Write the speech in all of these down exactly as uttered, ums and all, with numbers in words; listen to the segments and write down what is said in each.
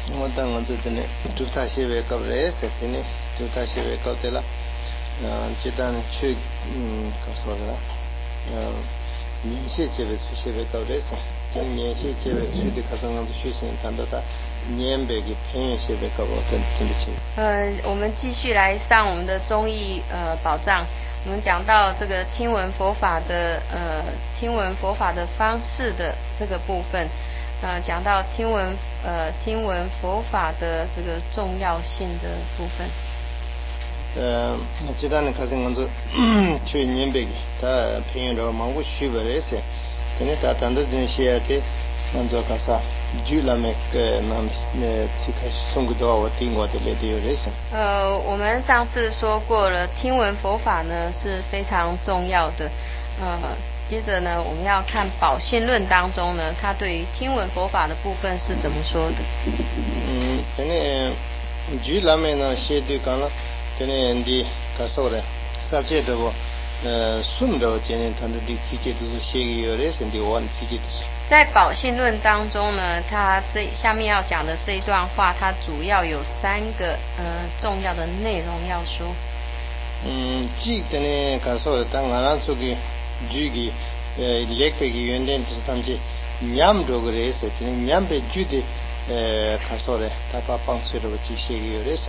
我当我这呢，就他些为搞嘞，是的呢，就他些为搞的了。嗯，这单去嗯，搞说的了。嗯，年些这位出些为搞嘞是，今年些这位去的，可是我们学生谈到他年别个偏些为搞我真真的去。 呃，我们继续来上我们的中医呃保障。我们讲到这个听闻佛法的呃听闻佛法的方式的这个部分。呃，讲到听闻呃听闻佛法的这个重要性的部分。 呃，这单呢，可是我们去年别个，他偏远的芒果区不来噻，可能他谈到这些的，我做个啥，就那么个那那这个送个到我听我的来的有来噻。 呃，我们上次说过了，听闻佛法呢是非常重要的，呃。接着呢，我们要看《宝性论》当中呢，他对于听闻佛法的部分是怎么说的？ 嗯，这呢，举那面呢写的讲了，这呢的感受的，实际的我，呃，顺着今天他的的体节都是写给有的，甚至我体节都是。 在《宝性论》当中呢，他这下面要讲的这一段话，它主要有三个呃重要的内容要说。 嗯，这个呢感受的，当俺那说的。举个呃，列个原点就是他们去念这个类似，就是念被举的呃，看说的，他把帮助了这些个有类似。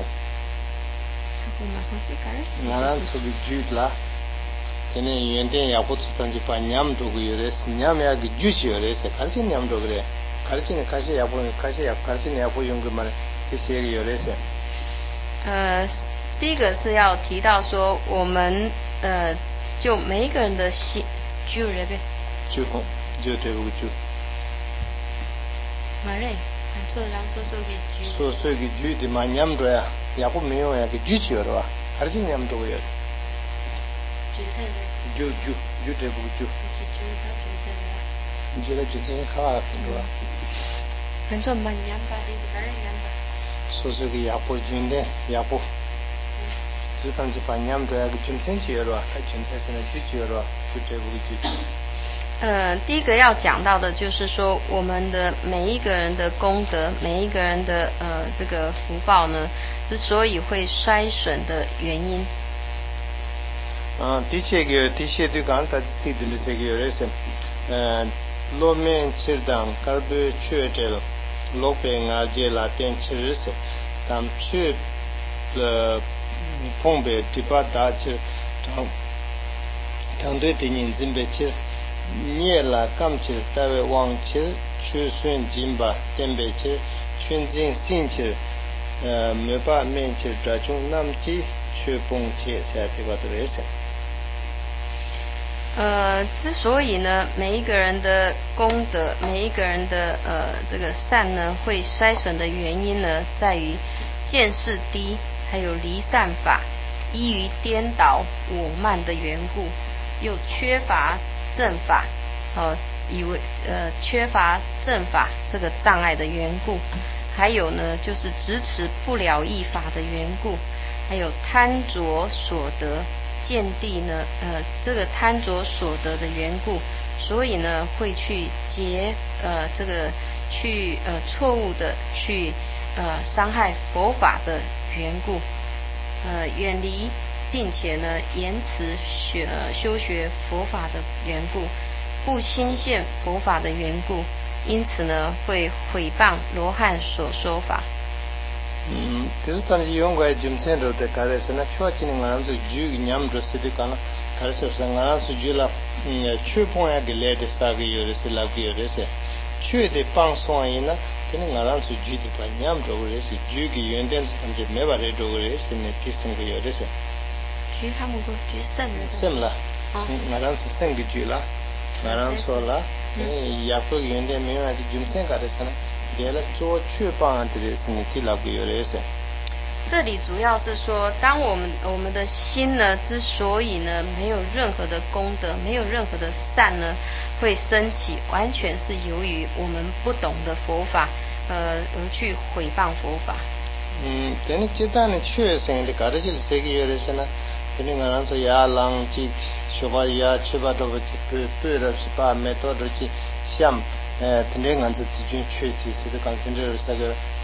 俺那说的举啦，这呢原点也不是他们去把念这个有类似，念也个举起有类似，开始念这个嘞，开始呢开始也不开始也开始呢也不用个嘛，这些个有类似。 呃，第一个是要提到说我们呃。就每一个人的心，就这边， 就就这个就。 嘛嘞，做人说说给就。 说说给就的嘛，念着呀，也不没有呀，给就去了吧？还是念着呀？ 就这个。 就就就这个就。 就就他就这个。 你觉得就这看了是吧？ 反正嘛念吧的，还是念吧。 说说给也不军的，也不。就当是把念着呀，给军生去了吧？他军生现在就去了吧？就这个就。 呃，第一个要讲到的就是说，我们的每一个人的功德，每一个人的呃这个福报呢，之所以会衰损的原因。 啊，的确个的确对讲他自己的这个人是，呃，路面吃当卡布缺这了，路边啊这拉电吃是，但缺了碰被地巴打吃，当当对的人真被吃，你啦刚吃单位往吃，去顺金吧电被吃，顺金新吃，呃，没把面吃这种那么几去碰切下地巴的人是。 呃，之所以呢，每一个人的功德，每一个人的呃这个善呢，会衰损的原因呢，在于见识低，还有离散法，依于颠倒我慢的缘故，又缺乏正法，哦、呃，以为呃缺乏正法这个障碍的缘故，还有呢，就是执持不了义法的缘故，还有贪着所得。见地呢，呃，这个贪着所得的缘故，所以呢，会去结呃这个去呃错误的去呃伤害佛法的缘故，呃远离并且呢延迟学、呃、修学佛法的缘故，不心现佛法的缘故，因此呢会毁谤罗汉所说法。 嗯，就是当你用过金钱的，开始是那确实你俺是就念着是的，讲了，开始是俺是就了，嗯，去碰一个来的三个月的是两个月的是，去的帮送一呢，跟你俺是就的把念着个是，就个原点他们就没把这着个是呢，第三个月的是。 就他们个就生了。 生了，嗯，俺是生个就了，俺说了，嗯，也不原点没有那金钱开始是呢。做去帮的是你第六个月的是。 这里主要是说，当我们我们的心呢，之所以呢没有任何的功德，没有任何的善呢，会升起，完全是由于我们不懂得佛法，呃，而去毁谤佛法。 嗯，等你这单的确实的，搞的就是这个月的是呢，等你俺说呀，浪去学吧呀，去吧都不不不了是吧？没多少去想。呃，今天俺是最近确实是的，刚真正是那个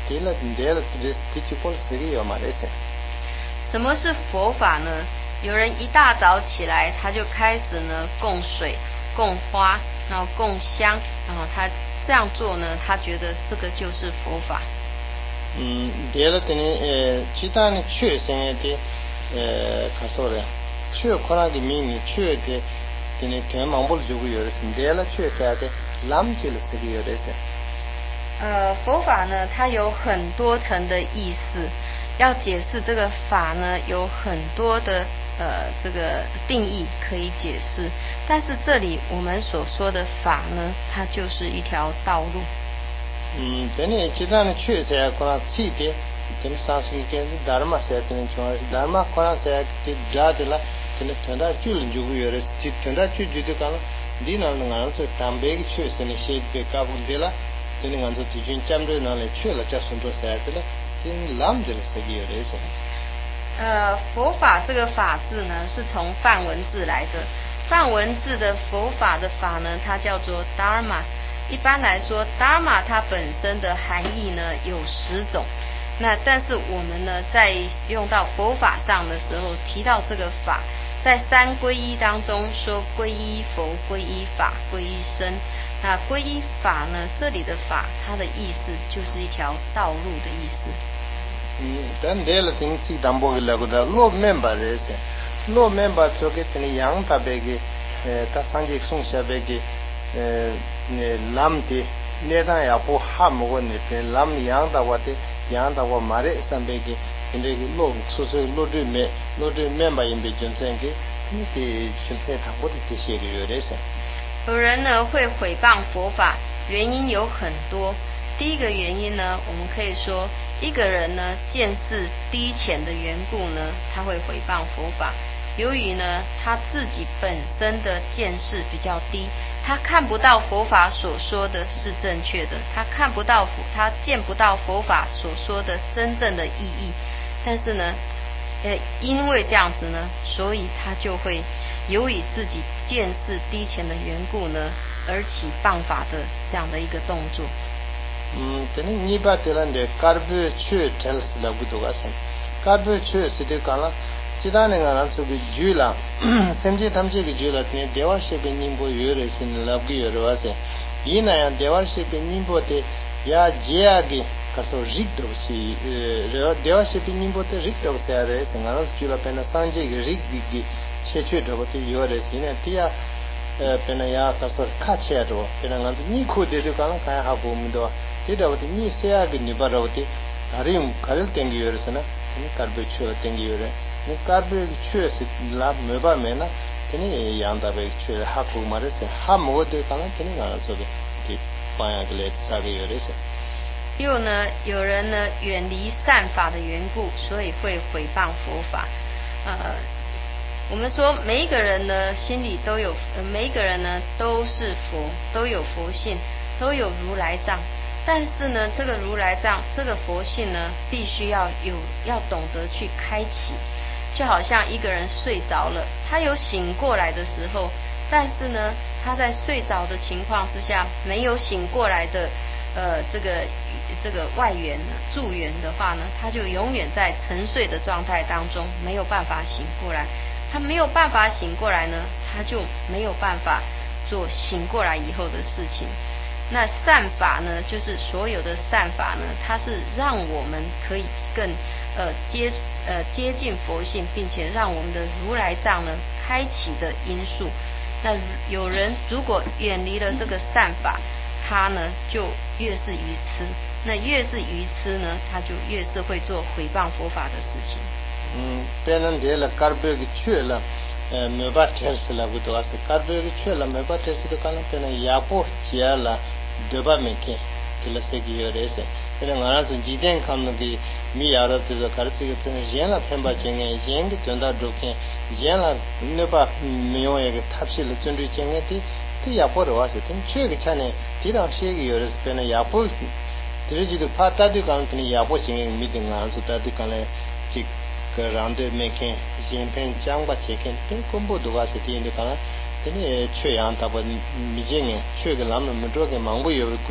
提了提了这这几波是个有嘛的是。 什么是佛法呢？有人一大早起来，他就开始呢供水、供花，然后供香，然后他这样做呢，他觉得这个就是佛法。 嗯，提了等于呃，其他的确现在的呃，看说的，确可能的名义确的，等于跟忙不就会有的是，提了确现在的蓝起了是个有的是。 呃，佛法呢，它有很多层的意思，要解释这个法呢，有很多的呃这个定义可以解释。但是这里我们所说的法呢，它就是一条道路。 嗯，等于其他的确现在可能起的，等于上次跟达尔玛现在等于说是达尔玛可能现在的抓的了，等于等到就了就会有的，等到就就的讲了，你那那俺说当白的确实呢，现在搞不的了。这里俺说最近讲的那里去了，叫顺着啥子了？这蓝的了，这个有的是。 呃，佛法这个法字呢，是从梵文字来的。梵文字的佛法的法呢，它叫做 Dharma。一般来说 ，Dharma 它本身的含义呢有十种。那但是我们呢，在用到佛法上的时候，提到这个法，在三皈依当中说皈依佛、皈依法、皈依僧。那皈依法呢？这里的法，它的意思就是一条道路的意思。 嗯，但这了听起淡薄个那个的，罗面吧这些，罗面吧做个等于羊大白个，呃，他上节送下白个，呃，那蓝的，那当也不哈么个呢？的蓝羊大我的羊大我买的上白个，那个罗说是罗对面，罗对面吧，因为准生个，那个准生他我的这些个有的是。 有人呢会毁谤佛法，原因有很多。第一个原因呢，我们可以说一个人呢见识低浅的缘故呢，他会毁谤佛法。由于呢他自己本身的见识比较低，他看不到佛法所说的是正确的，他看不到佛，他见不到佛法所说的真正的意义。但是呢，呃，因为这样子呢，所以他就会由于自己见识低浅的缘故呢，而起谤法的这样的一个动作。 嗯，等于你把这样的卡布去tells了不多个什，卡布去是的讲了，其他那个人说个举了，甚至他们这个举了，呢，대화식에 님보 요래 sin了不有的话是，伊那样대화식에 님보的呀제하게 가서 릭도 시, 어, 대화 식에 님보的릭도 시 아래是，俺们举了变成三这个릭的切去的话的有的是呢，第二。呃，本来呀，他说看起来多，本来俺是你哭的就刚刚看下不么多，这着我的你谁啊个你把着我的，还是用还是登记有的是呢，你卡不去了登记有的，你卡不去是拉没办没呢，这你养大被去了哈哭嘛的是，哈没的刚刚这你俺说的，的方向个来啥个有的是。 又呢，有人呢远离善法的缘故，所以会毁谤佛法，呃。我们说每一个人呢心里都有，呃，每一个人呢都是佛，都有佛性，都有如来藏。但是呢，这个如来藏，这个佛性呢，必须要有，要懂得去开启。就好像一个人睡着了，他有醒过来的时候，但是呢，他在睡着的情况之下，没有醒过来的，呃，这个这个外缘呢，助缘的话呢，他就永远在沉睡的状态当中，没有办法醒过来。他没有办法醒过来呢，他就没有办法做醒过来以后的事情。那善法呢，就是所有的善法呢，它是让我们可以更呃接呃接近佛性，并且让我们的如来藏呢开启的因素。那有人如果远离了这个善法，他呢就越是愚痴。那越是愚痴呢，他就越是会做毁谤佛法的事情。 嗯，别人这了卡布个去了，呃，没把特斯拉不多是卡布个去了，没把特斯拉可能别人亚波接了，对吧？没看，这了这个有的是，别人俺从几点看那个米亚的这个卡这个真是人了偏把经验，人的赚到多看，人了那把没有一个踏实了针对经验的，这亚波的话是，等这个钱呢，地上写个有的是别人亚波，这是就怕大对讲跟你亚波经验没定俺是大对讲嘞，这。个让对没看，先偏讲把切看，跟公布的话是第一的讲，等你缺氧大部没经验，缺个咱们没做个忙不有个，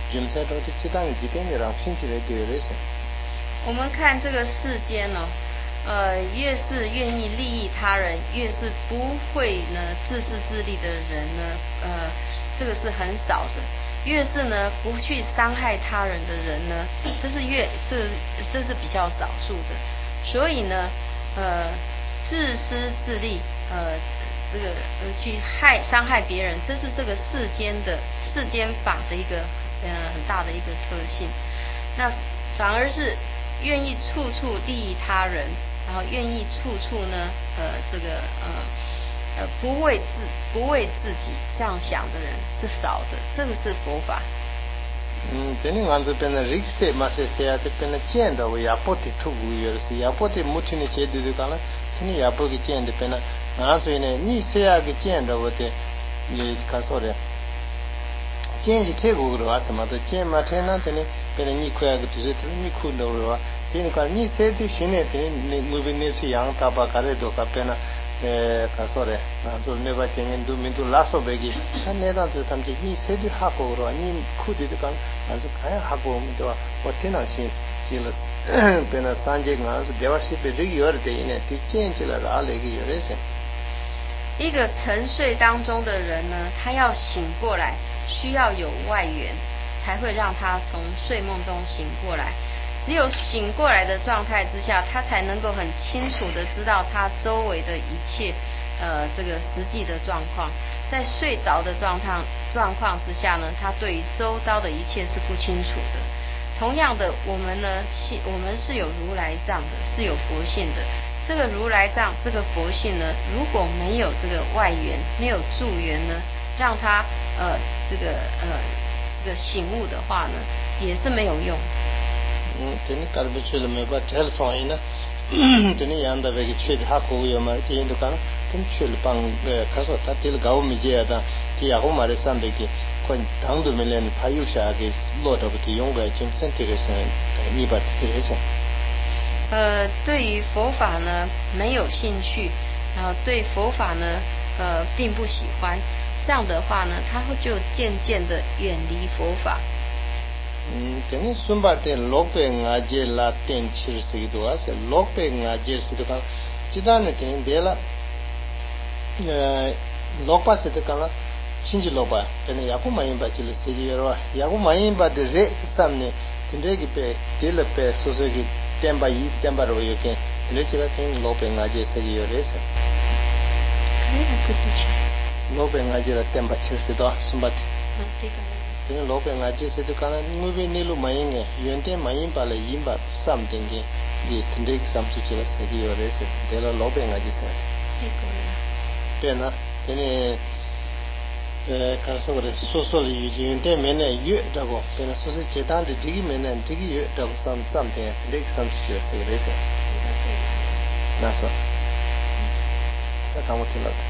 jumse to ti chidang jiten ram shin chi de de re se 我们看这个世间哦，呃，越是愿意利益他人，越是不会呢自私自利的人呢，呃，这个是很少的。越是呢不去伤害他人的人呢，这是越这这是比较少数的。所以呢，呃，自私自利，呃，这个呃去害伤害别人，这是这个世间的世间法的一个呃很大的一个特性。那反而是愿意处处利益他人，然后愿意处处呢，呃，这个呃呃不为自不为自己这样想的人是少的，这个是佛法。 嗯，这里俺这边的 rikse 嘛是这样，这边的见到我也不得突兀有的是，也不得目前的阶段的讲了，这里也不给见的边呢，俺所以呢，你谁也给见到我的，你看说的。见是太过的话，什么都见嘛，天呐，这里别人你快个就是你苦恼的话，这里看你谁都行呢，这里你我们那是养大把干的多，干别呢，呃，看说的，啊，做那把钱人都民都拉手背的，他那当子他们就你谁都哈过的话，你苦的都讲，俺说看哈过我们的话，我天呐，心急了，别那三节俺是电话是被这个有的呢，就见起来哪来个有的噻。 一个沉睡当中的人呢，他要醒过来，需要有外援，才会让他从睡梦中醒过来。只有醒过来的状态之下，他才能够很清楚的知道他周围的一切，呃，这个实际的状况。在睡着的状况状况之下呢，他对于周遭的一切是不清楚的。同样的，我们呢，我们是有如来藏的，是有佛性的。这个如来藏，这个佛性呢，如果没有这个外援，没有助缘呢，让他呃这个呃这个醒悟的话呢，也是没有用。 嗯，这里搞不出来没把这双音呢，这里养的那个缺的哈口有嘛，这都讲，真缺了帮呃，可说他这个搞没接的，这也好嘛的三百个，快当都没连他有下个落到不提用个，就身体个上，你把这个上。 呃，对于佛法呢没有兴趣，然后对佛法呢呃并不喜欢，这样的话呢，他会就渐渐的远离佛法。 嗯，这里顺把的六百阿杰拉天七十多啊，是六百阿杰是的讲，其他呢天的了，呃，六百是的讲了，亲戚六百，但是也不满意吧，就是十几个哇，也不满意吧的人上面，天这个被第了被说说个。天把一天把肉有见，你知道天老板阿姐是有人噻。老板阿姐的天把七十多，什么？天老板阿姐是就讲了，我们那路买应个，原天买应把了一把三点个，你天这个三出去了是有人噻，对了老板阿姐噻。对呢，天呢。呃，看说的说说的有点面呢月这个，但是说是简单的这个面呢，这个月这个上上天，这个上去了是个意思。那说，这看我听了的。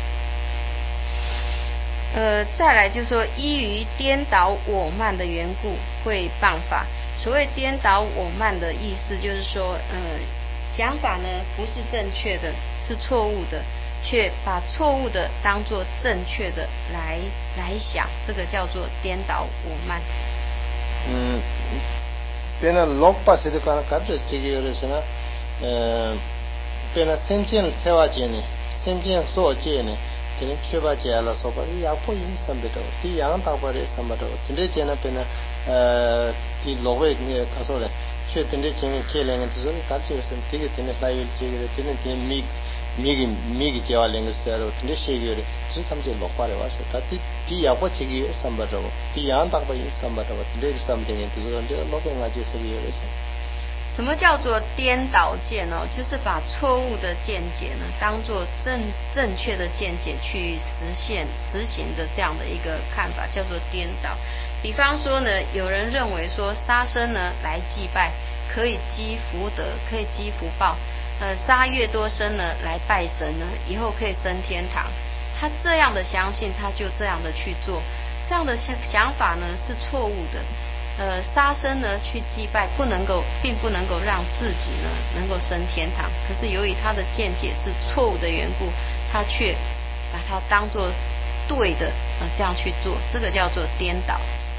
呃，再来就是说，依于颠倒我慢的缘故，会谤法。所谓颠倒我慢的意思，就是说，呃，想法呢不是正确的，是错误的。却把错误的当作正确的来来想，这个叫做颠倒我慢。 嗯，变了六八十的讲，感觉这个有的是呢，呃，变了三件才华节呢，三件所节呢，今天七八节了，说把也不影响不到，第样大把的什么都，今天节呢变了，呃，第六位呢，可说的，却今天节呢开两个就是感觉是这个今天来有这个，今天今天米。米个米个叫两个时候，你写个的，只他们就落花的话是，他第第二不这个三百多，第二大把也三百多，这个三点就是说这老板啊就是个有的是。 什么叫做颠倒见哦？就是把错误的见解呢，当做正正确的见解去实现实行的这样的一个看法，叫做颠倒。比方说呢，有人认为说杀生呢来祭拜可以积福德，可以积福报。呃，杀越多生呢，来拜神呢，以后可以升天堂。他这样的相信，他就这样的去做，这样的想想法呢是错误的。呃，杀生呢去祭拜，不能够，并不能够让自己呢能够升天堂。可是由于他的见解是错误的缘故，他却把它当作对的，呃，这样去做，这个叫做颠倒。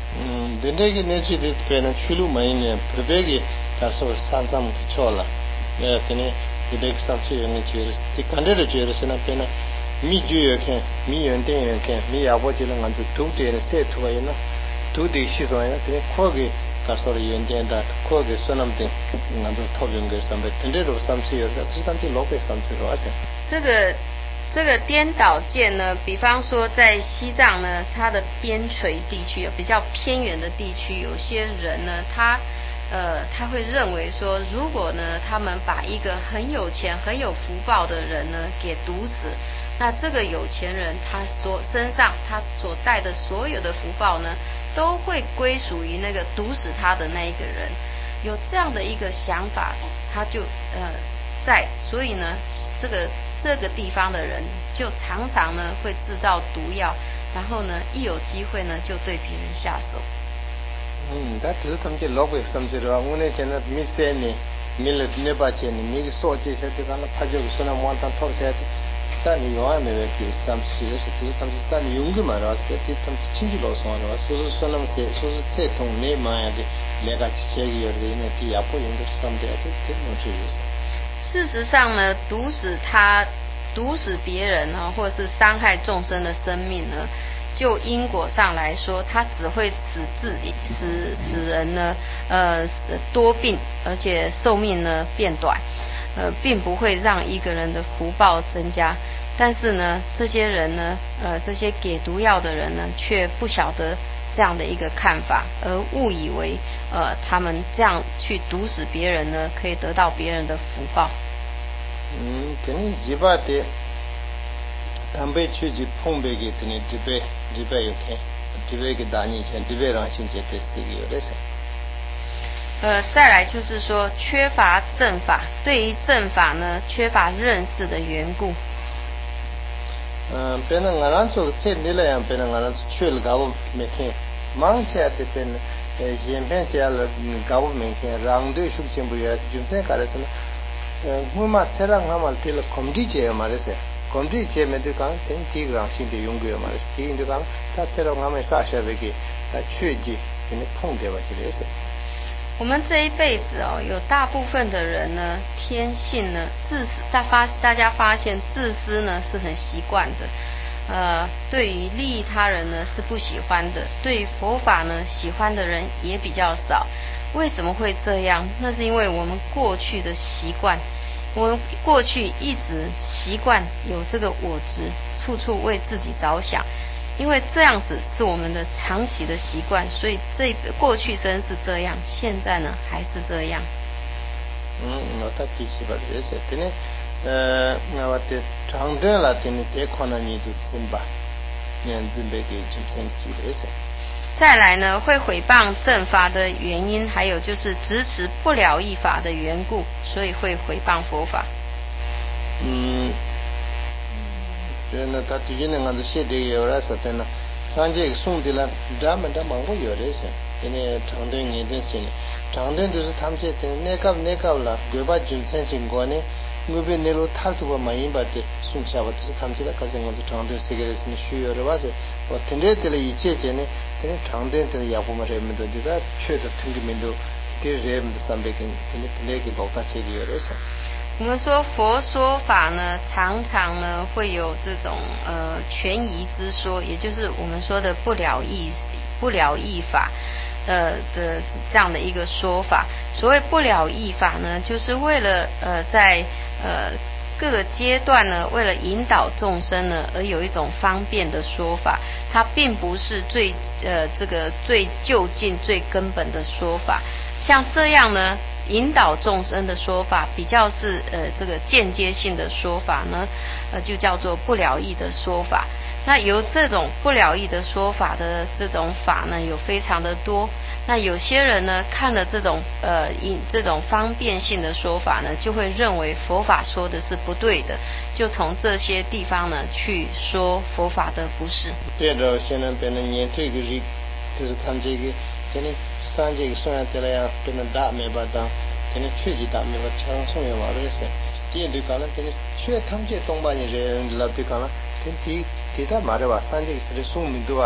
嗯，对这个呢，就是可能去路买呢，不别个，他说三三不错了，呃，等于这个上去人家觉得，这看着觉得是那边呢，米酒也看，米原店也看，米亚波就能按照土地的设出来呢，土地系统呢，等于扩个，他说的原店的扩个说那么的，按照套用个上面，等这种上去有的，是当地老百上去了，而且这个。这个颠倒见呢，比方说在西藏呢，它的边陲地区比较偏远的地区，有些人呢，他呃他会认为说，如果呢他们把一个很有钱、很有福报的人呢给毒死，那这个有钱人他所身上他所带的所有的福报呢，都会归属于那个毒死他的那一个人。有这样的一个想法，他就呃在，所以呢，这个。这个地方的人就常常呢会制造毒药，然后呢一有机会呢就对别人下手。 嗯，但只是他们这老百姓知道，我那现在没三年，没了没把钱呢，没个说这些地方那怕就说那往当掏些的，在你永远没有给他们去的是，只是他们在你用个嘛，然后这这他们亲戚老少的话，说是说那么些，说是这同你嘛呀的，两个七个月的那地也不用的上的，这这种就是。 事实上呢，毒死他、毒死别人呢，或者是伤害众生的生命呢，就因果上来说，它只会使自使使人呢，呃，多病，而且寿命呢变短，呃，并不会让一个人的福报增加。但是呢，这些人呢，呃，这些给毒药的人呢，却不晓得这样的一个看法，而误以为呃他们这样去毒死别人呢，可以得到别人的福报。 嗯，等你一把的，他们去去碰别个，等你这边这边有看，这边个大年前，这边让新节的是有的是。 呃，再来就是说，缺乏正法，对于正法呢，缺乏认识的缘故。 嗯，别人俺那做这里来样，别人俺那去了搞不没看，忙起来的别人，呃，前边起来了搞不没看，让对属性不一样，就这搞的是呢，呃，我嘛这让俺们对了工地节嘛的是，工地节没得讲，等第一个让新的用过嘛的，第一个讲，他这让俺们啥时候给，他去去给你碰掉吧，就这是。 我们这一辈子哦，有大部分的人呢，天性呢自私，大发大家发现自私呢是很习惯的，呃，对于利益他人呢是不喜欢的，对于佛法呢喜欢的人也比较少。为什么会这样？那是因为我们过去的习惯，我们过去一直习惯有这个我执，处处为自己着想。因为这样子是我们的长期的习惯，所以这过去生是这样，现在呢还是这样。 嗯，我他第七把这些，等呢，呃，我的长短了，等你得可能你就真吧，你准备给就真记得些。 再来呢，会毁谤正法的原因，还有就是支持不了义法的缘故，所以会毁谤佛法。 嗯。那他最近那个写的有了是的呢，上节送的了，咱们这忙不有的些，因为长短一定是呢，长短就是他们这的那个那个了，我把军产经过呢，我被那路他这个买一把的送下吧，就是他们这个可是我是长短这个是需要的话是，我听着的了一切些呢，等长短的也不嘛人们都觉得缺的听个面都，这人们上边跟听听那个老大这个有的是。 我们说佛说法呢，常常呢会有这种呃权宜之说，也就是我们说的不了义不了义法呃的这样的一个说法。所谓不了义法呢，就是为了呃在呃各个阶段呢，为了引导众生呢，而有一种方便的说法，它并不是最呃这个最就近最根本的说法。像这样呢，引导众生的说法比较是呃这个间接性的说法呢，呃就叫做不了义的说法。那由这种不了义的说法的这种法呢，有非常的多。那有些人呢，看了这种呃引这种方便性的说法呢，就会认为佛法说的是不对的，就从这些地方呢去说佛法的不是。 对的，现在变成年这个人，就是他们这个现在。上这个虽然这样不能打没把当，等你确实打没把枪送也完了些。第二对讲了，等你确他们这东巴人人老对讲了，等第第他妈的话，上这个他的送民多啊，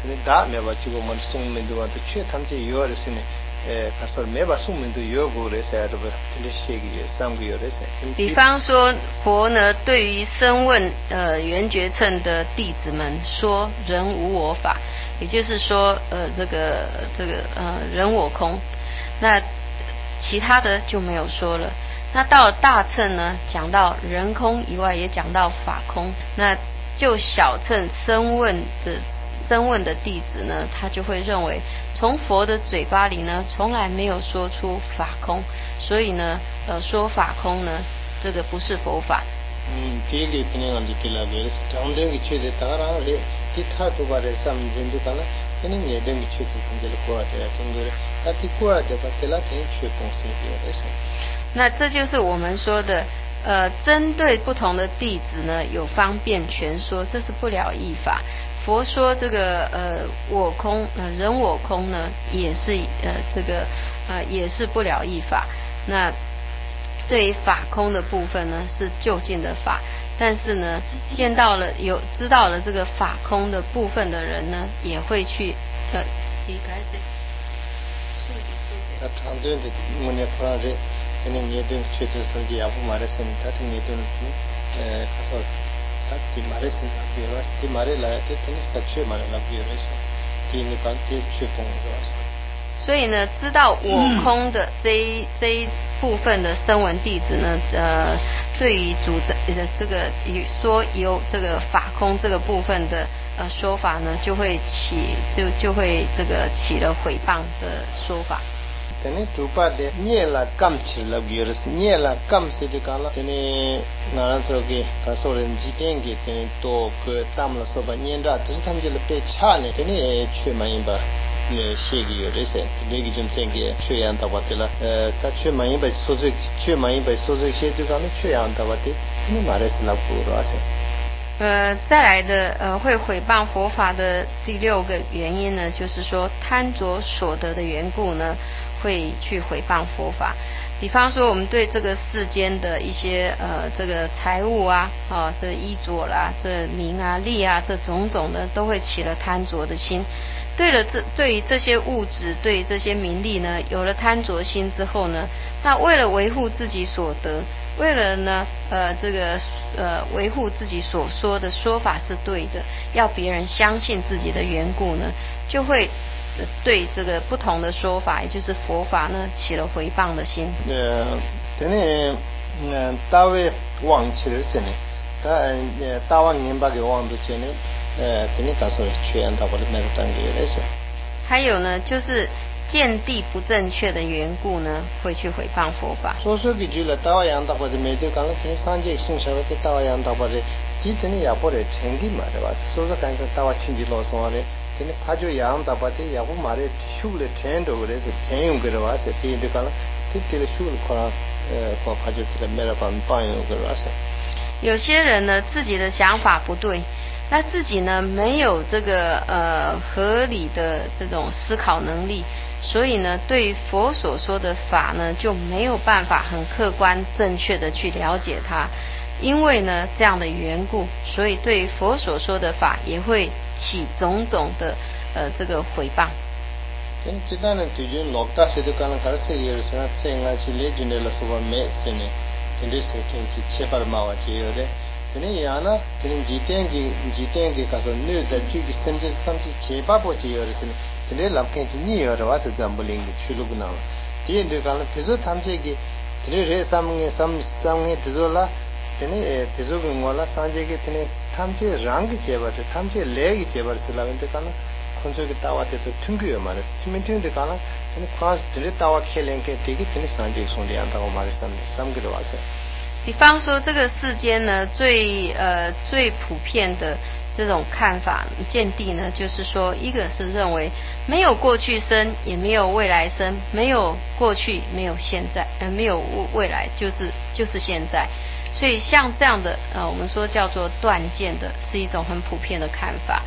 근데 다 매바 지고 뭐 송민도 와도 최 탐지 요르스네 에 가서 매바 송민도 요고래서 여러분 들으시기 삼기요래서 比方说佛呢对于声闻呃缘觉乘的弟子们说人无我法，也就是说呃这个这个呃人我空，那其他的就没有说了。那到了大乘呢，讲到人空以外，也讲到法空。那就小乘声闻的声闻的弟子呢，他就会认为从佛的嘴巴里呢，从来没有说出法空，所以呢，呃，说法空呢，这个不是佛法。 嗯，这个可能是提了个，当天个去的当然嘞，其他都把这三天就干了，可能也等个去的当天的过来的，当天他提过来的把这拉天去公司的是。 那这就是我们说的。呃，针对不同的弟子呢，有方便全说，这是不了义法。佛说这个呃我空呃人我空呢，也是呃这个呃也是不了义法。那对于法空的部分呢，是就近的法，但是呢，见到了有知道了这个法空的部分的人呢，也会去呃离开这数几数几。 那长短的我们看的。그냥 예든 최저선지 야부 말했으니 같은 예든 에 가서 다티 말했으니 비어스 티 말에라 때는 사체 말에라 비어스 티니까 티 최봉으로서 所以呢，知道我空的这一、嗯、这一部分的声闻弟子呢，呃，对于主张呃这个说有这个法空这个部分的呃说法呢，就会起就就会这个起了毁谤的说法。 tene tupa de nyela kam chila gyores nyela kam se de kala tene ngara so ge ka so ren ji ten ge tene to ko tam la so ba nyenda tu tam je le pe cha ne tene chue ma yin ba ne she ge yore se de gi jun sen ge chue yan ta ba de la ta chue ma yin ba so ze chue ma yin ba so ze she de kala chue yan ta ba de tene ma re se la pu ro se 呃，再来的呃，会毁谤佛法的第六个原因呢，就是说贪着所得的缘故呢，会去毁谤佛法。比方说，我们对这个世间的一些呃这个财物啊，啊这衣着啦，这名啊利啊，这种种的，都会起了贪着的心。对了，这对于这些物质，对于这些名利呢，有了贪着心之后呢，那为了维护自己所得。为了呢，呃，这个呃维护自己所说的说法是对的，要别人相信自己的缘故呢，就会对这个不同的说法，也就是佛法呢，起了回谤的心。 呃，等你嗯，大卫忘记了是呢，他呃大王年把给忘的钱呢，呃，等你告诉全他把的那个单给了是。 还有呢，就是见地不正确的缘故呢，会去毁谤佛法。 说说几句了，大王阳大把的没得讲了，今三节生下来的大王阳大把的，今天也不得成绩嘛，对吧？说说干啥大王亲戚老说的，今天怕就阳大把的也不买的，修了天都的是天用个的话是天的讲了，天天的修了可能呃，可怕就这个没了办办用个的话是。 有些人呢，自己的想法不对。那自己呢没有这个呃合理的这种思考能力，所以呢对于佛所说的法呢就没有办法很客观正确的去了解它，因为呢这样的缘故，所以对于佛所说的法也会起种种的呃这个毁谤。 真知道呢，对于老大些的可能还是有时候这样去理解了，说没事呢，真的是天气七八毛啊，就有的。tene yana tene jiten ki jiten ki kaso nu da ju ki semje samji cheba po chi yor sine tene lamken chi ni yor wa se zambuling chulug na tie de kala tezo tamje ki tene re samnge sam samnge tezo la tene tezo ki ngola sanje ki tene tamje rang ki cheba te tamje le ki cheba te la de kala khonso ki tawa te to thungyu yo mare timen tune de kala tene khas tene tawa khelen ke te ki tene sanje song de anda ko mare sam sam ki wa se。 比方说，这个世间呢，最呃最普遍的这种看法见地呢，就是说，一个是认为没有过去生，也没有未来生，没有过去，没有现在，呃，没有未来，就是就是现在。所以像这样的呃，我们说叫做断见的，是一种很普遍的看法。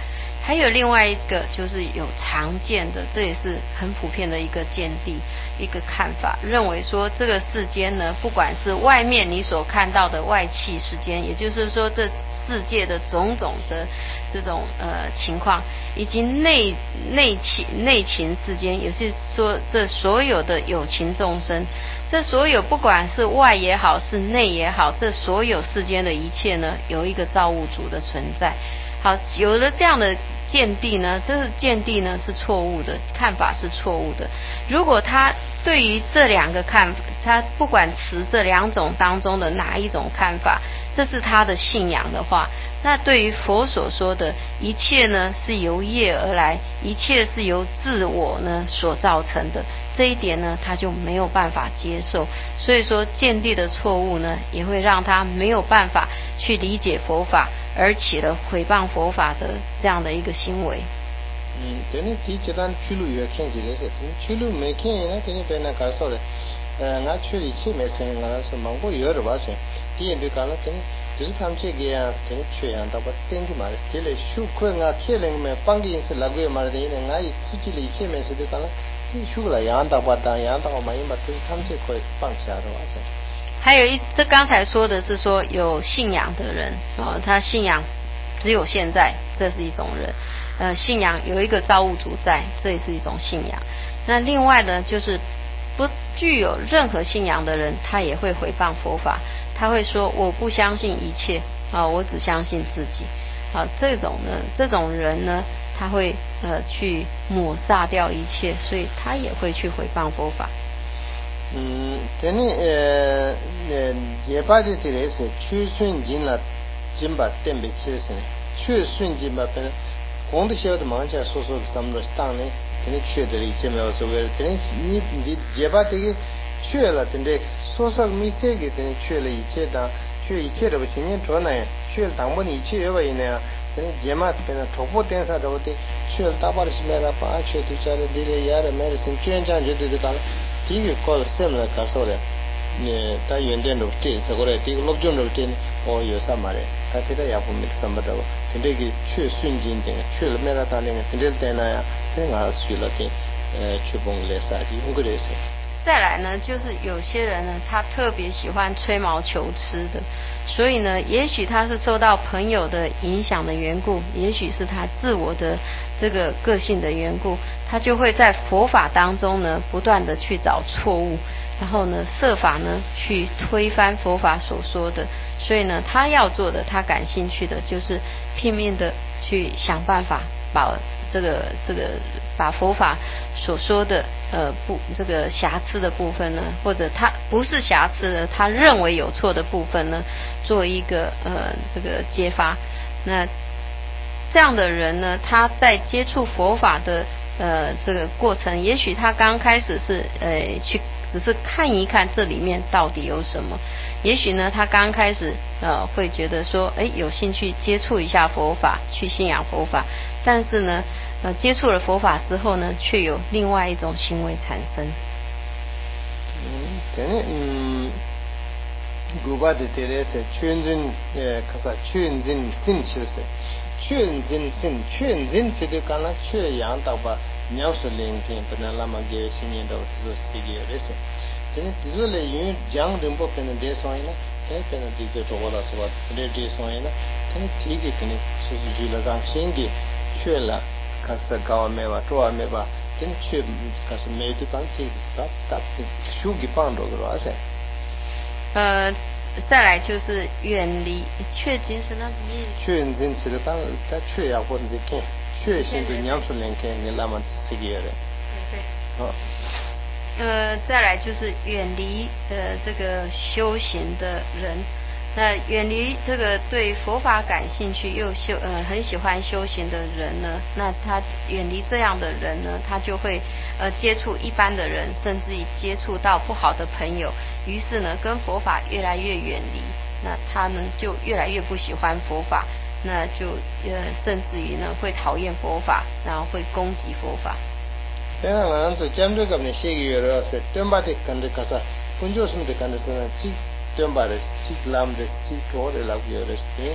还有另外一个就是有常见的，这也是很普遍的一个见地，一个看法，认为说这个世间呢，不管是外面你所看到的外气世间，也就是说这世界的种种的这种呃情况，以及内内情内情世间，也是说这所有的有情众生，这所有不管是外也好，是内也好，这所有世间的一切呢，有一个造物主的存在。好，有了这样的见地呢，这是见地呢是错误的，看法是错误的。如果他对于这两个看法，他不管持这两种当中的哪一种看法，这是他的信仰的话，那对于佛所说的一切呢是由业而来，一切是由自我呢所造成的，这一点呢他就没有办法接受。所以说见地的错误呢，也会让他没有办法去理解佛法，而起了毁谤佛法的这样的一个行为。 嗯，等你第一单去路也看起来是，去路没看呢，等你别那搞错了。呃，我去一次没生，我说芒果有的吧是，第一就讲了，等你就是他们这个呀，等你去呀，他把天气嘛的，这里修课我天冷没半个是那个嘛的，呢，我一出去了一次没事就讲了，你修了养到把当养到嘛，因为都是他们这块放下的话是。 还有一，这刚才说的是说有信仰的人啊、哦，他信仰只有现在，这是一种人。呃，信仰有一个造物主在，这也是一种信仰。那另外呢，就是不具有任何信仰的人，他也会毁谤佛法，他会说我不相信一切啊、哦，我只相信自己。好、啊，这种呢，这种人呢，他会呃去抹杀掉一切，所以他也会去毁谤佛法。 嗯，等你呃呃，结巴的这类是去顺境了，金把电被切是呢，去顺境吧，本光的晓得忙家说说什么东西当呢，等你去的一切没有所谓的，等你你你结巴这个去了，等你说说没这个，等你去了一切的，去一切的不行，你说呢，去了当不你去也为呢。等你结嘛，变成头部电视的，我得去了大把的是买了把去就家里地里压的买的是捐奖就对对讲了，第一个搞了什么来搞说的，你在原点楼梯，这个来第一个落中楼梯，哦有什么的，他这个也不没什么的，等这个去顺境的，去了买了当那个，等这在那呀，这个去了的，呃，去帮来啥的，用个来噻。 再来呢，就是有些人呢，他特别喜欢吹毛求疵的，所以呢，也许他是受到朋友的影响的缘故，也许是他自我的这个个性的缘故，他就会在佛法当中呢，不断的去找错误，然后呢，设法呢去推翻佛法所说的。所以呢，他要做的，他感兴趣的就是拼命的去想办法把这个这个把佛法所说的呃不这个瑕疵的部分呢，或者他不是瑕疵的，他认为有错的部分呢，做一个呃这个揭发。那这样的人呢，他在接触佛法的呃这个过程，也许他刚开始是呃去只是看一看这里面到底有什么，也许呢他刚开始呃会觉得说，哎有兴趣接触一下佛法，去信仰佛法，但是呢呃接触了佛法之后呢，却有另外一种行为产生。 嗯，对，嗯。古巴的这类是全人呃，可是全人性其实，全人性全人这个讲了全养到吧，鸟是零天不能那么给新年到就是世界的事，但是就是来因为讲人不可能得上呢，但可能这个做了是吧？得得上呢，但是第一个可能就是为了让新的全了，可是搞没吧，做没吧，但是全可是没得帮这个打打手给帮助的了噻。 呃，再来就是远离确精神那面。 确认是的，但但确要或者是看，确现在两处人看，你那么是个的。 对对。 好。 呃，再来就是远离呃这个修行的人，那远离这个对佛法感兴趣又修呃很喜欢修行的人呢，那他远离这样的人呢，他就会呃接触一般的人，甚至于接触到不好的朋友，于是呢跟佛法越来越远离，那他呢就越来越不喜欢佛法，那就呃甚至于呢会讨厌佛法，然后会攻击佛法。 哎，我们讲这个呢，写个月了是短把的看的，可是工作什么的看的是呢，几短把的几拉的几多的老月的是，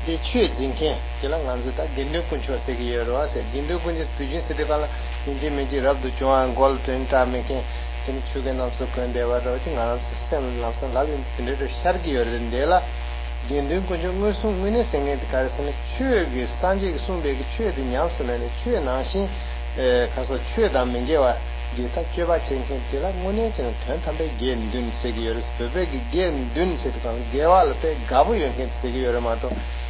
데 최진케 제랑 안스다 겐도 군초 세기여로 아세 겐도 군지 두진 세데발라 인지 메지 랍도 조안 골 트렌타 메케 된 추게 남서 건데와로 징가나 시스템 남서 라빈 딘데 샤르기여든데라 겐도 군조 무슨 미네 생게 가르스네 추게 산지 숨베기 추에디 냠스네 추에 나신 에 가서 추에다 민게와 게타 쳬바 첸켄데라 모네chen 탄탄베 겐든 세기여스 베베기 겐든 세드가 게왈페 가부여겐 세기여마도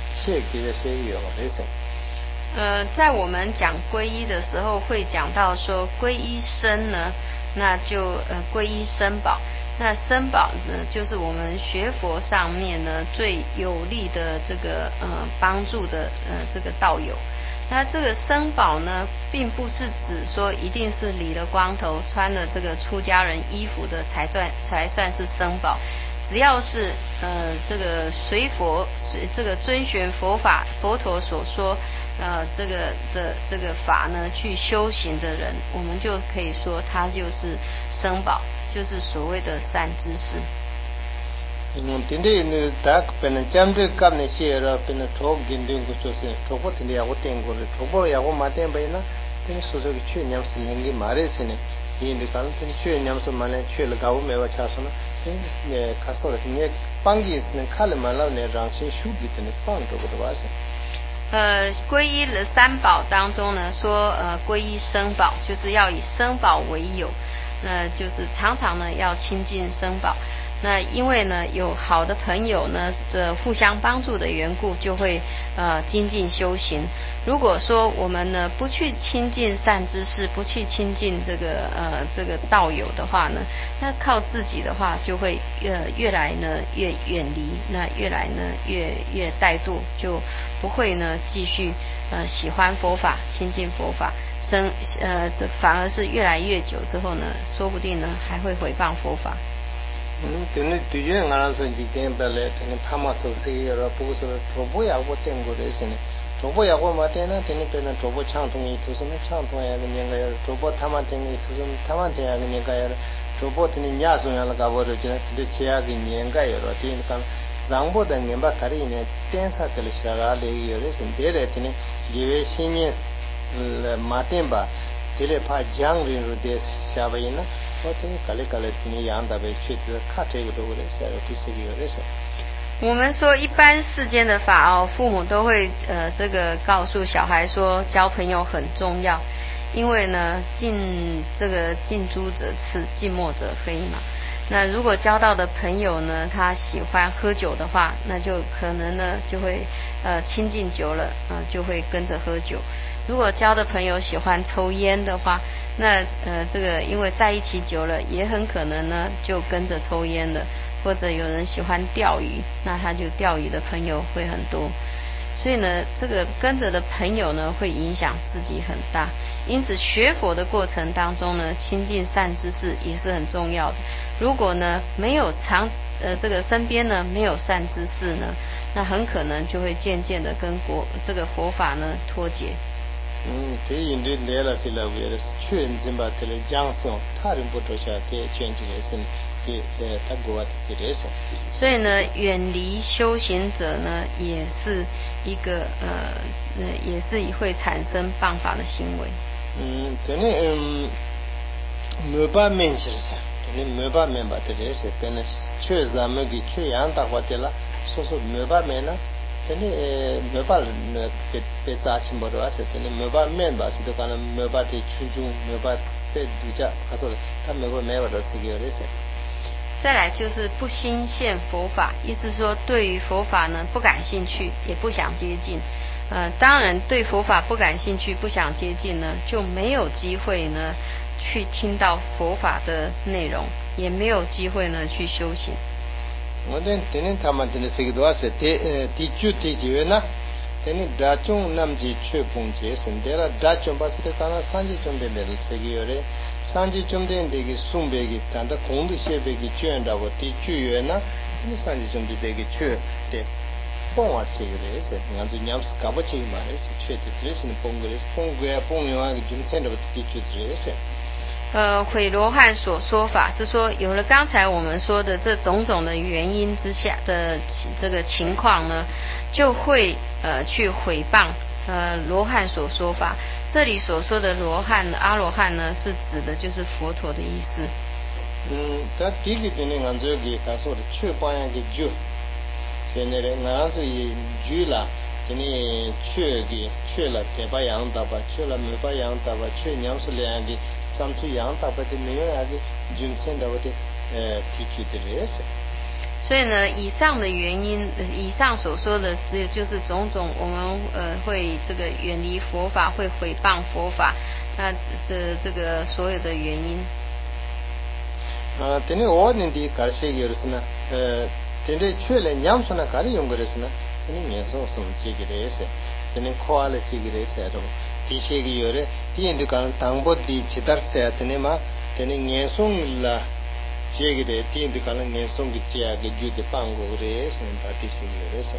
呃，在我们讲皈依的时候，会讲到说皈依僧呢，那就呃皈依僧宝。那僧宝呢，就是我们学佛上面呢最有力的这个呃帮助的呃这个道友。那这个僧宝呢，并不是指说一定是理了光头、穿了这个出家人衣服的才算才算是僧宝。只要是呃这个随佛这个遵循佛法佛陀所说呃这个的这个法呢去修行的人，我们就可以说他就是僧宝，就是所谓的善知识。 嗯，今天呢，大本来讲这干那些了，本来抽紧点个就是抽不今天我点过了，抽不要我马点呗呢，今天说这个去年是人给马来西亚呢，因为讲今天去年是马来去了搞没有查说呢。네 가서 네 방기스는 칼만라네 랑신 슈기드네 방도거든요. 呃，皈依了三宝当中呢，说呃皈依僧宝，就是要以僧宝为友，那就是常常呢要亲近僧宝。那因为呢有好的朋友呢，这互相帮助的缘故，就会呃精进修行。如果说我们呢不去亲近善知识，不去亲近这个呃这个道友的话呢，那靠自己的话就会越越来呢越远离，那越来呢越越怠惰，就不会呢继续呃喜欢佛法，亲近佛法，生呃反而是越来越久之后呢，说不定呢还会毁谤佛法。 嗯，对呢，对于俺来说，今天本来天天拍马手机，然后不是桌布也我点过的是呢，桌布也我嘛点呢，天天变成桌布畅通一头什么畅通呀，个人家桌布他们点一头什么他们点个人家桌布天天伢送呀了，搞不着，今天天天吃呀个人家有了，天天讲上不的人把家里呢点啥的了，下个来有的是点来天天因为新年呃马点吧，点来怕奖人入的下边呢。 我们说一般世间的法哦，父母都会呃这个告诉小孩说交朋友很重要，因为呢近这个近朱者赤，近墨者黑嘛。那如果交到的朋友呢，他喜欢喝酒的话，那就可能呢就会呃亲近久了啊、呃，就会跟着喝酒。如果交的朋友喜欢抽烟的话，那呃这个因为在一起久了，也很可能呢就跟着抽烟了。或者有人喜欢钓鱼，那他就钓鱼的朋友会很多。所以呢，这个跟着的朋友呢，会影响自己很大。因此，学佛的过程当中呢，亲近善知识也是很重要的。如果呢没有常呃这个身边呢没有善知识呢，那很可能就会渐渐的跟国这个佛法呢脱节。 嗯，这印度来了，这了为了全真把这了讲说，他人不多下这全起来是。 所以呢，远离修行者呢，也是一个呃呃，也是会产生谤法的行为。 嗯，这里嗯，没把面起来，这里没把面把这里是，但是确实咱们给确养大话的了，说说没把面呢，这里没把那被被扎起没多少是，这里没把面吧是都可能没把的群众没把被度假，他说他没把没把的是个的是。 再来就是不心现佛法，意思说对于佛法呢不感兴趣，也不想接近。呃，当然对佛法不感兴趣、不想接近呢，就没有机会呢去听到佛法的内容，也没有机会呢去修行。 我们今天他们真的是个多少是第呃第九第九呢？今天大众那么就去碰见，现在了大众把这个刚刚三十钟的那个是个有的。三级中点这个送别个，但他公的些别个捐到我的救援呢，你三级中的这个捐的，帮我这个的是，俺就娘是搞不清嘛的是，缺的这是你帮个的，帮个呀帮个啊，就天都的救的是。 呃毁罗汉所说法，是说有了刚才我们说的这种种的原因之下的这个情况呢，就会呃去毁谤呃罗汉所说法。这里所说的罗汉阿罗汉呢，是指的就是佛陀的意思。 嗯，他第一个的呢，俺这个他说的去帮人给救，现在呢，俺是以救了。这里去的去了，得把羊打吧，去了没把羊打吧，去娘是两个，上去羊打吧的没有那个，均线的我的呃提取的人是。 所以呢，以上的原因，以上所说的，只有就是种种我们呃会这个远离佛法，会毁谤佛法，那这这个所有的原因。 啊，这里我呢的搞些有是呢，呃，这里去了娘说呢，搞的用过的是呢。这里年松松这个的是，这里夸了这个的是咯，这些个有的，第一就讲当不的其他是这里嘛，这里年松了这个的，第一就讲年松的这个就的帮过的是，把这些有的是。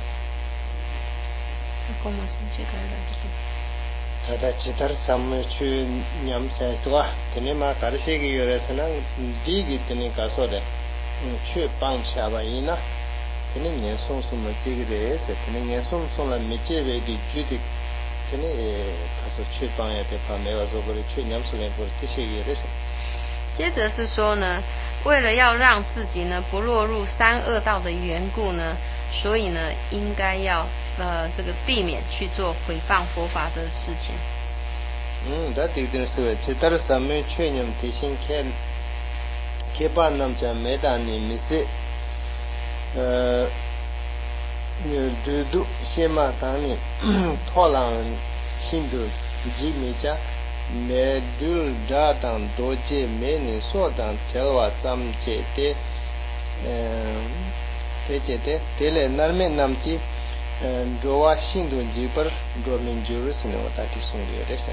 那么松这个了的。 他的其他什么去娘些多，这里嘛搞的些个有的是呢，第一个这里搞说的，嗯，去帮下吧伊呢。这里年松松嘛，这个的是，这里年松松了没结尾的具体，这里他说去帮也得帮，没有说过的去年时间过这些也的是。 接着是说呢，为了要让自己呢不落入三恶道的缘故呢，所以呢应该要呃这个避免去做毁谤佛法的事情。 嗯，那对的是，其他的什么去年提醒看，看办那么讲没打你没事。呃，你读读先嘛，当你拖浪新的几米家，没读达当多节没你说当telwa话咱们这的，嗯，这这的，这嘞那边那么子，嗯，多话新的几本多民族是呢，我大体送的的是。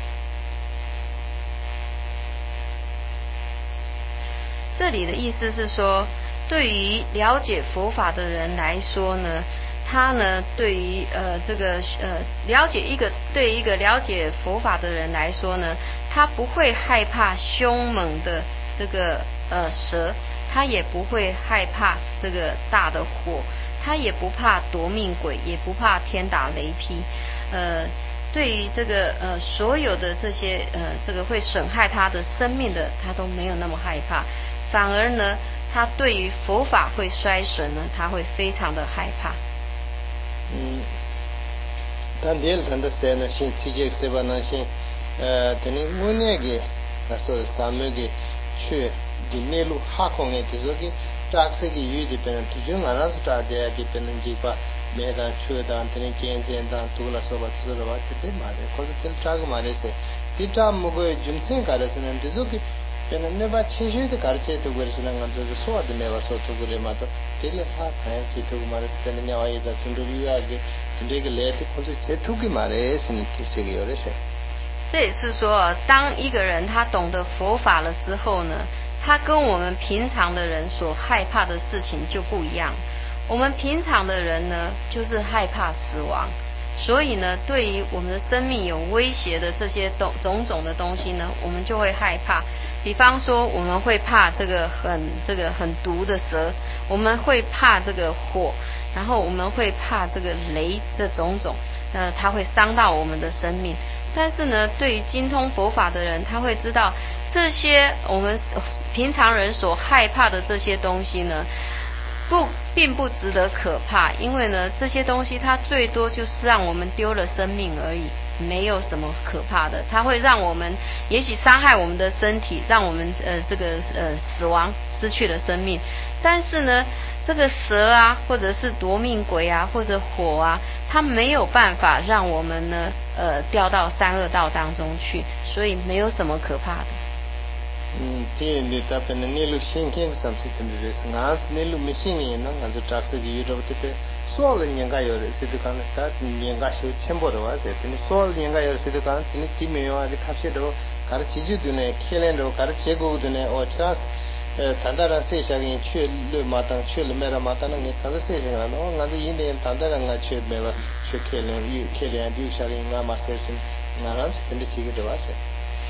这里的意思是说，对于了解佛法的人来说呢，他呢对于呃这个呃了解一个对一个了解佛法的人来说呢，他不会害怕凶猛的这个呃蛇，他也不会害怕这个大的火，他也不怕夺命鬼，也不怕天打雷劈，呃。对于这个呃所有的这些呃这个会损害他的生命的，他都没有那么害怕，反而呢，他对于佛法会衰损呢，他会非常的害怕。 嗯，但第二层的是呢，先提这个是吧？那先呃，等于我那个那说三门个去的内陆哈空的，就是个扎实个有的别人，就就俺那是扎的个别人几把。没当去当，等于见见当，读了说吧，知了吧，这得嘛的，可是这扎个嘛的是，这扎么个军生搞的是呢，这就个，别人那把七岁的搞的这都过的是呢，俺这个说的没话说都过的嘛都，这里他看这都嘛的是跟人家话一个，真的有啊个，这个来的可是这都个嘛的是呢，这些个有的是。 这也是说，当一个人他懂得佛法了之后呢，他跟我们平常的人所害怕的事情就不一样。我们平常的人呢，就是害怕死亡，所以呢，对于我们的生命有威胁的这些种种种的东西呢，我们就会害怕。比方说，我们会怕这个很这个很毒的蛇，我们会怕这个火，然后我们会怕这个雷，这种种，呃，它会伤到我们的生命。但是呢，对于精通佛法的人，他会知道这些我们平常人所害怕的这些东西呢，不，并不值得可怕，因为呢，这些东西它最多就是让我们丢了生命而已，没有什么可怕的。它会让我们也许伤害我们的身体，让我们呃这个呃死亡，失去了生命。但是呢，这个蛇啊，或者是夺命鬼啊，或者火啊，它没有办法让我们呢呃掉到三恶道当中去，所以没有什么可怕的。 嗯，这你他本来内陆先看什么事情的人，俺是内陆没信任，那俺是扎实的有着这个，说了人家有的，谁都讲了，他人家修钱包的话，谁，你说了人家有的，谁都讲，你地没有啊，你看些的，搞得起就的呢，开了的，搞得结果的呢，我这呃，谈到了谁想给你去了马当，去了没了马当那个，他是谁想啊？我俺是一年谈到了俺去没了，去开了有开了有下个俺马谁是，俺是跟着几个的话谁。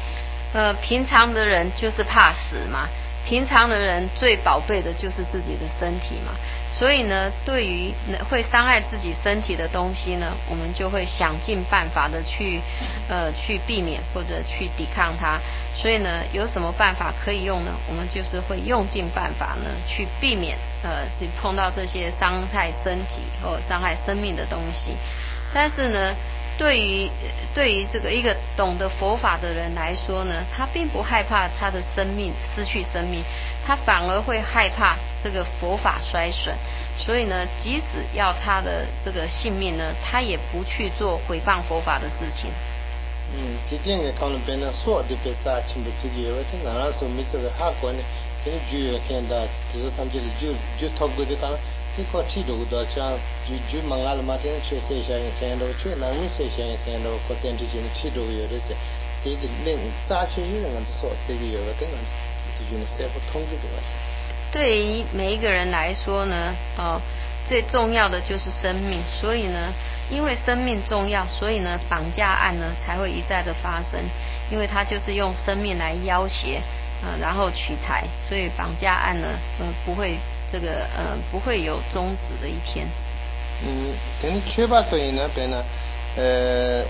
呃，平常的人就是怕死嘛，平常的人最宝贝的就是自己的身体嘛，所以呢，对于会伤害自己身体的东西呢，我们就会想尽办法的去呃去避免或者去抵抗它。所以呢，有什么办法可以用呢？我们就是会用尽办法呢去避免呃去碰到这些伤害身体或伤害生命的东西。但是呢，对于对于这个一个懂得佛法的人来说呢，他并不害怕他的生命失去生命，他反而会害怕这个佛法衰损。所以呢，即使要他的这个性命呢，他也不去做毁谤佛法的事情。 嗯，这点个可能变得说的别大，全部自己有的，那那时候没这个哈关呢，跟主要看到就是他们这里就就透过的讲。这个制度的像就就忙了嘛，这确实像现在去南面是像现在过电之前的制度有的是，这个另大学有人是说这个有个等于就就是社会统治的嘛。 对于每一个人来说呢，哦，最重要的就是生命，所以呢，因为生命重要，所以呢，绑架案呢才会一再的发生，因为他就是用生命来要挟，呃，然后取财，所以绑架案呢，呃，不会。这个呃不会有终止的一天。 嗯，等你确保所以呢，边呢，呃，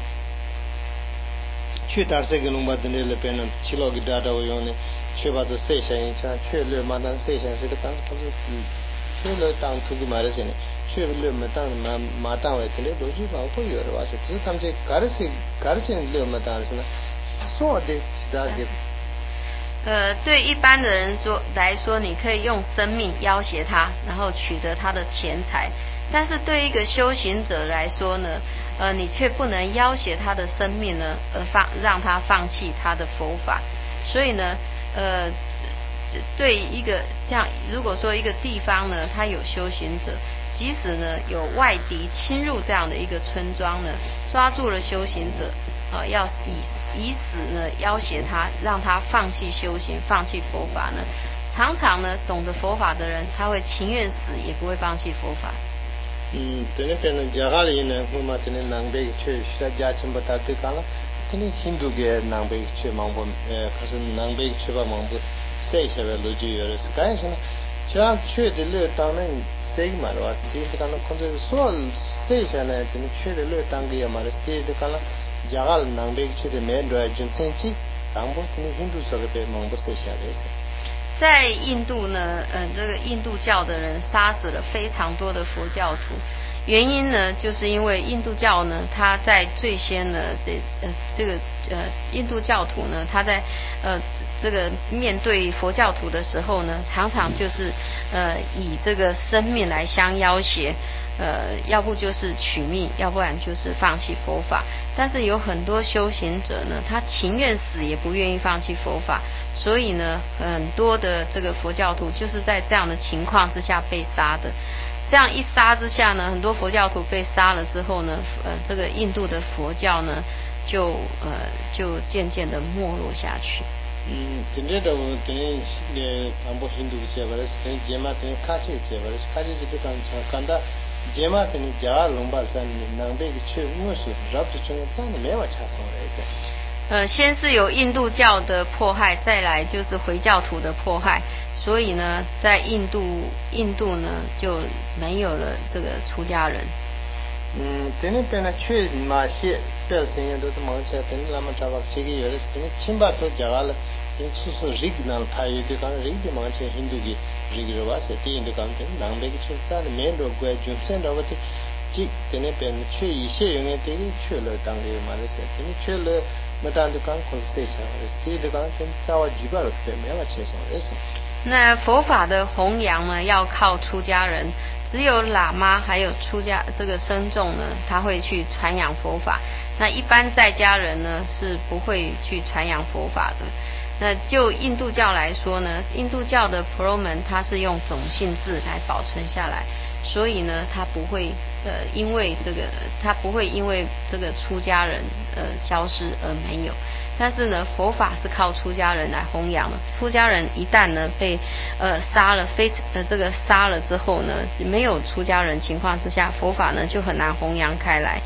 确打这个龙巴的那边呢，七老给大家我用呢，确保这谁先像确认马当谁先是的刚他是嗯，确认当土个马的些呢，确认马当马马当为的那逻辑上会有的话是，只是他们这搞的是搞的是六马当是呢，说的其他的。 呃，对一般的人说来说，你可以用生命要挟他，然后取得他的钱财。但是对一个修行者来说呢，呃，你却不能要挟他的生命呢，而放让他放弃他的佛法。所以呢，呃，对一个像如果说一个地方呢，它有修行者，即使呢有外敌侵入这样的一个村庄呢，抓住了修行者。呃，要以以死呢要挟他，让他放弃修行，放弃佛法呢。常常呢，懂得佛法的人，他会情愿死，也不会放弃佛法。 嗯，这里边呢，加哈里呢，我们这里南北去，是加全部打对干了。这里印度嘅南北去忙不，呃，可是南北去吧忙不，谁晓得路就有的是干什么？像去的路当然谁嘛的话，第一干了，可是说谁晓得这里去的路当个嘛的，第一干了。jagal nang be che de me do jun sen chi tang bo ni hindu so be mong bo se sha de se。 在印度呢，呃，这个印度教的人杀死了非常多的佛教徒，原因呢，就是因为印度教呢，它在最先呢，这呃这个呃印度教徒呢，他在呃这个面对佛教徒的时候呢，常常就是呃以这个生命来相要挟。呃，要不就是取命，要不然就是放弃佛法。但是有很多修行者呢，他情愿死也不愿意放弃佛法，所以呢，很多的这个佛教徒就是在这样的情况之下被杀的。这样一杀之下呢，很多佛教徒被杀了之后呢，呃，这个印度的佛教呢，就呃就渐渐的没落下去。 嗯，今天的我等呃，谈不印度些，或者是等节嘛，等卡西些，或者是卡西这个刚看到。节嘛等加龙巴山南北去我是绕不中间的没有差送来噻。 呃，先是有印度教的迫害，再来就是回教徒的迫害，所以呢，在印度印度呢就没有了这个出家人。 嗯，等你边呢去马些表现都是忙起来，等你那么找个些个有的，等你清巴头加了。出是日那他有的讲日的嘛，像印度的日的话是第一的讲的，南北的去咱的美国国军现在我的，即在那边去一些用的这个去了当的嘛的是，等你去了，没当的讲可是谁想的，第一的讲等找我举报了，对没有去上的是。 那佛法的弘扬呢，要靠出家人，只有喇嘛还有出家这个僧众呢，他会去传扬佛法。那一般在家人呢，是不会去传扬佛法的。那就印度教来说呢，印度教的婆罗门他是用种姓制来保存下来，所以呢，他不会呃因为这个他不会因为这个出家人呃消失而没有。但是呢，佛法是靠出家人来弘扬的。出家人一旦呢被呃杀了，非呃这个杀了之后呢，没有出家人情况之下，佛法呢就很难弘扬开来。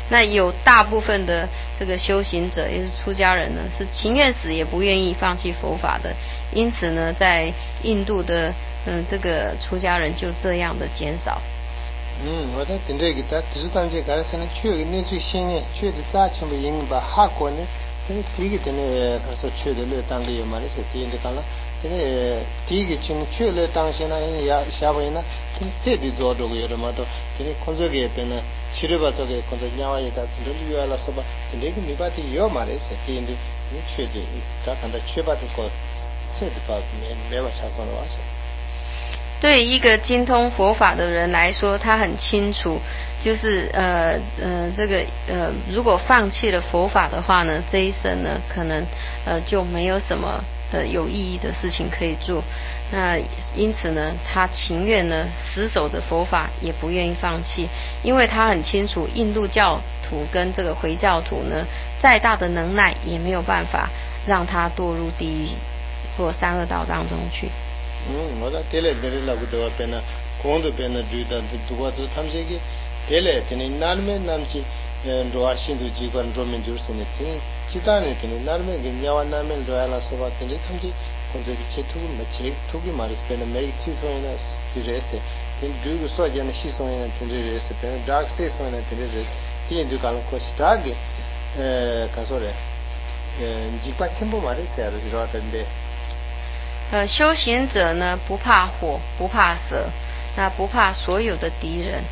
那有大部分的这个修行者，也是出家人呢，是情愿死也不愿意放弃佛法的。因此呢，在印度的嗯这个出家人就这样的减少。 嗯，我在听这个，他只是当这个是呢，去年最新呢，去的早前不赢吧，哈国呢，这第一个呢，他说去的了当个有嘛的是第一个干了，这个第一个去去了当先呢，也下回呢，这里做这个有什么都，这里工作给别人，去了吧这个工作两万一的，这里有了说吧，这里个你把的有嘛的是第一个，你去的，他看到去吧这个，这的吧没没法查上了哇塞。 对一个精通佛法的人来说，他很清楚，就是呃呃这个呃，如果放弃了佛法的话呢，这一生呢可能呃就没有什么呃有意义的事情可以做。那因此呢，他情愿呢死守着佛法，也不愿意放弃，因为他很清楚，印度教徒跟这个回教徒呢，再大的能耐也没有办法让他堕入地狱或三恶道当中去。 嗯，我在这里这里那个多边呢，光都边呢住的都多是他们这个这里这里南面南去，呃，罗新都机关罗面就是呢，这其他呢这里南面跟亚湾南面罗亚说话，这里他们这工作的切图嘛切图个嘛是边呢每个次数呢这这些，这如果说讲呢西方呢这这些边 dark side 呢这这些，这就讲过是大个，呃，看说嘞，呃，几把全部嘛的这样子说的的。 呃，修行者呢不怕火，不怕蛇，那不怕所有的敌人。